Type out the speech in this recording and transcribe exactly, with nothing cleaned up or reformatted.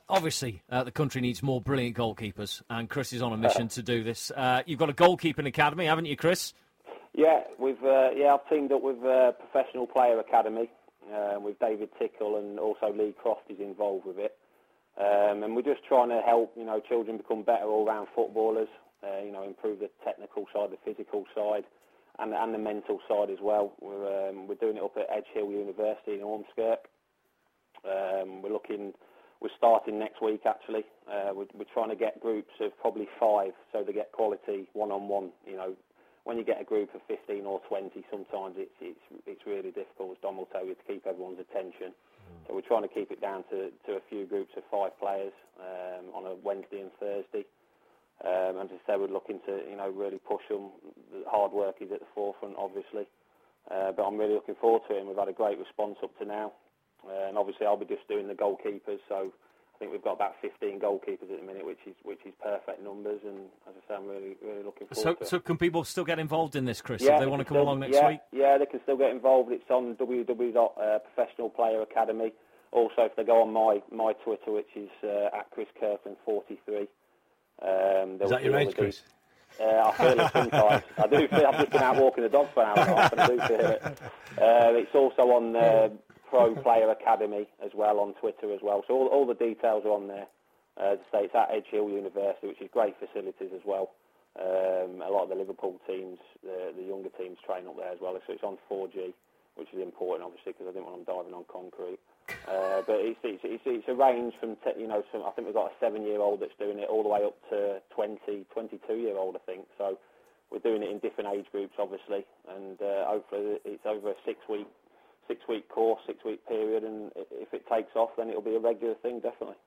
obviously, uh, the country needs more brilliant goalkeepers, and Chris is on a mission to do this. Uh, you've got a goalkeeping academy, haven't you, Chris? Yeah, we've uh, yeah, I've teamed up with a professional player academy uh, with David Tickle, and also Lee Croft is involved with it. Um, and we're just trying to help, you know, children become better all-round footballers. Uh, you know, improve the technical side, the physical side, and and the mental side as well. We're um, we're doing it up at Edge Hill University in Ormskirk. Um, we're looking. We're starting next week, actually. Uh, we're, we're trying to get groups of probably five, so they get quality one-on-one. You know, when you get a group of fifteen or twenty, sometimes it's it's it's really difficult, as Dom will tell you, to keep everyone's attention. Mm. So we're trying to keep it down to, to a few groups of five players um, on a Wednesday and Thursday. Um, and as I say, we're looking to, you know, really push them. The hard work is at the forefront, obviously. Uh, but I'm really looking forward to it, and we've had a great response up to now. Uh, and obviously, I'll be just doing the goalkeepers, so I think we've got about fifteen goalkeepers at the minute, which is which is perfect numbers. And as I say, I'm really really looking forward so, to it. So, can people still get involved in this, Chris? Yeah, if they want to come still, along next yeah, week? Yeah, they can still get involved. It's on w w w dot professional player academy. Also, if they go on my, my Twitter, which is uh, at Chris Kirkland forty-three. Um, is that your age, Chris? Uh, I feel it sometimes. I do feel I've just been out walking the dog for an hour and a half, and I do feel it. Uh, it's also on uh, Pro Player Academy as well on Twitter as well. So all, all the details are on there. Uh, as I say, it's at Edge Hill University, which is great facilities as well. Um, a lot of the Liverpool teams, the, the younger teams, train up there as well. So it's on four G, which is important, obviously, because I didn't want them diving on concrete. Uh, but it's, it's it's it's a range from te- you know some, I think we've got a seven-year-old that's doing it all the way up to twenty, twenty-two-year-old, I think. So we're doing it in different age groups, obviously, and uh, hopefully it's over a six-week six-week course, six-week period, and if it takes off, then it'll be a regular thing, definitely.